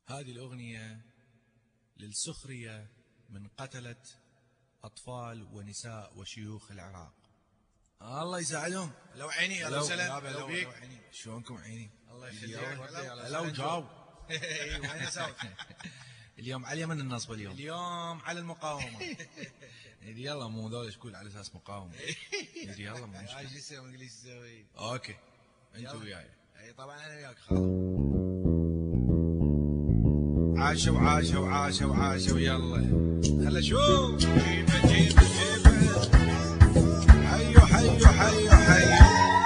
هذه الأغنية للسخرية من قتلة أطفال ونساء وشيوخ العراق. الله يساعدهم. لو عيني لو سلام لو بيك شلونكم عيني؟ الله يخليك. لو جاوب. وين اسوي؟ اليوم على اليمن النصب اليوم على المقاومة. يلا مو ذول شكول على اساس مقاومة. يلا مو مشكلة. ايش تسوي انجليزي تسوي؟ اوكي انت وياي. اي طبعا انا وياك خلاص. عاشوا يلا خل اشوف. جيبه حيو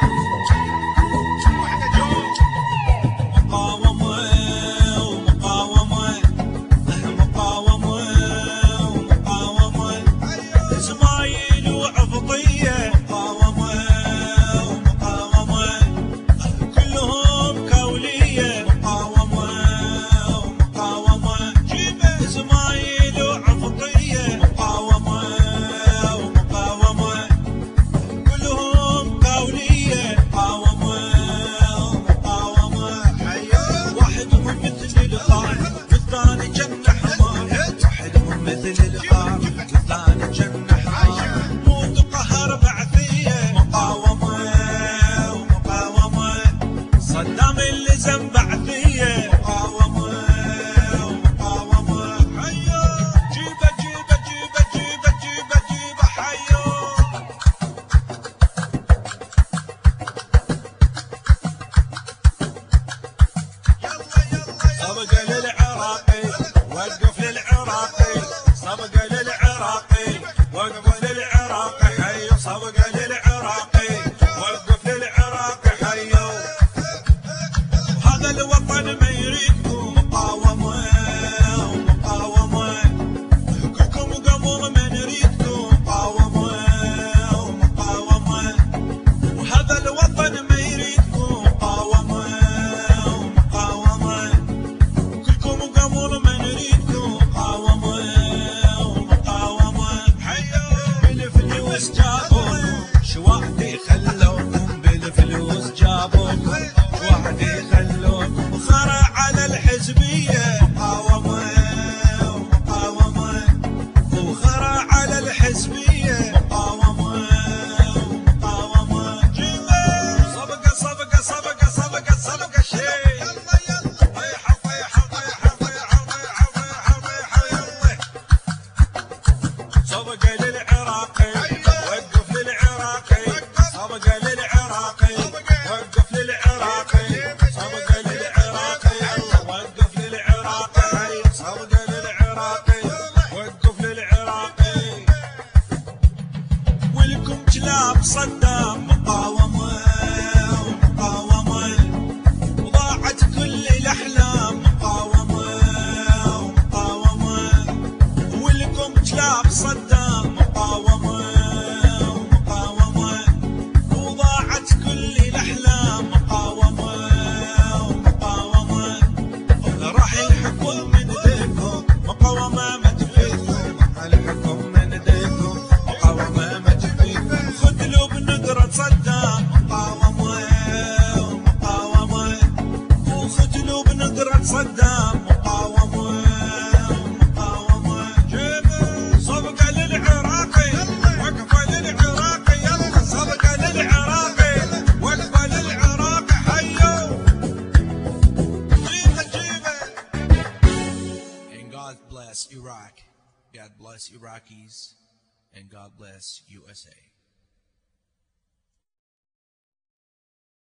صدام مقاومة وضاعت كل الأحلام مقاومة ولكم كلاب صدام مقاومة وضاعت كل الأحلام مقاومة راح الحكم من ايديكم مقاومة ما تفيدكم راح الحكم من ايديكم مقاومة ما تفيدكم خذلوا بنقرة صدام مقاومة وخذلوا بنقرة صدام مقاومة صفقة للعراقي وقفة للعراقي يلا صفقة للعراقي وقفة للعراقي حيو جيبه And God bless Iraq. God bless Iraqis and God bless USA.